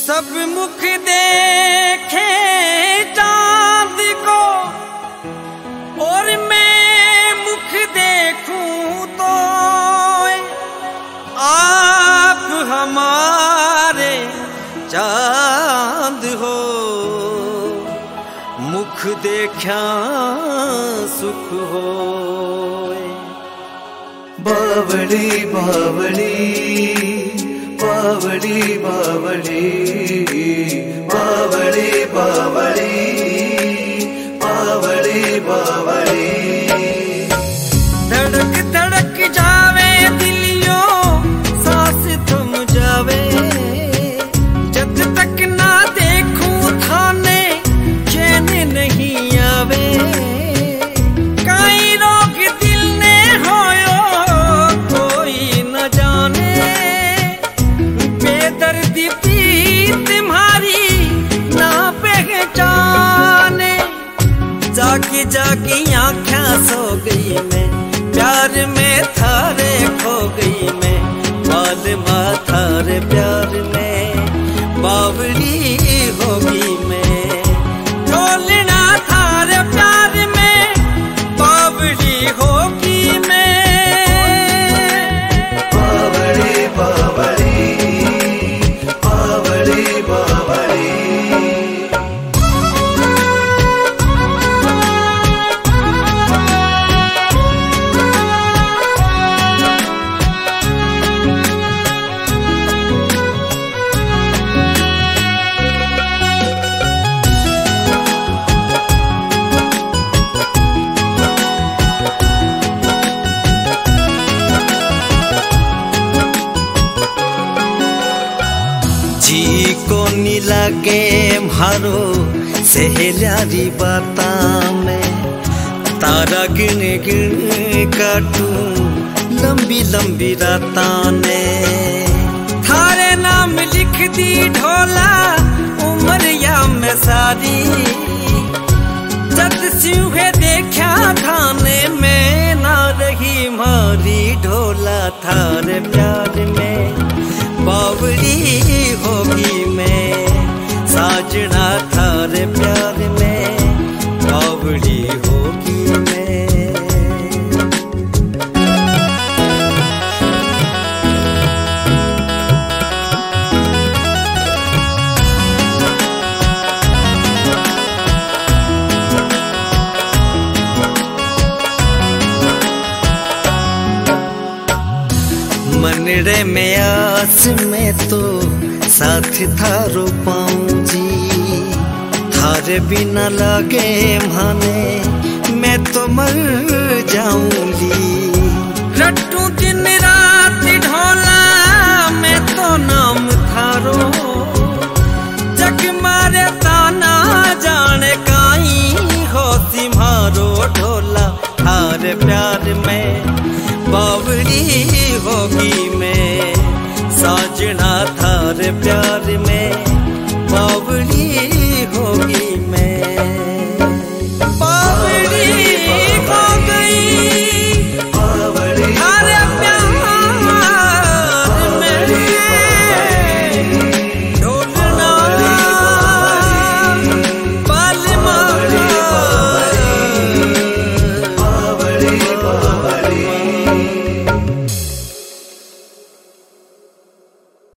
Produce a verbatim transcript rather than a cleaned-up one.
सब मुख देखे चांद को और मैं मुख देखूं तो आप हमारे चांद हो। मुख देखा सुख हो। बावली बावली बावली बावली बावली बावली बावली बावली। धड़क धड़क जावे दिलियों सांस थम जावे, जब तक ना देखूं थाने चैन नहीं आवे। कई रोग दिल ने होयो कोई न जाने, बेदर्दी पीत तुम्हारी ना पहचाने। जागी जागी आँखें सो गई मैं, प्यार में थारे खो गई मैं। बाल माथारे प्यार में बावली होगी मैं। ढोलना थारे प्यार में बावली होगी मैं। बावली बावली बावली बावली। जी को नी लगे मारो सहेलारी बाता में, तारा गिन गिन काटूं लंबी लंबी राता ने। थारे नाम लिख दी ढोला उमरिया में सारी, जद सिंहे देखा खाने में ना रही मारी। ढोला थारे प्यार में बावली होगी मैं। साजना थारे प्यार में बावली होगी मैं। मनड़े में आस में तो साथ थारो पाऊं जी, थारे बिना लागे माने मैं तो मर जाऊंगी। रट्टू दिन रात ढोला मैं तो नाम थारो, जग मारे ताना जाने काई हो तुम्हारो। ढोला थारे प्यार में बावली होगी मैं। साजना थारे प्यार में बावली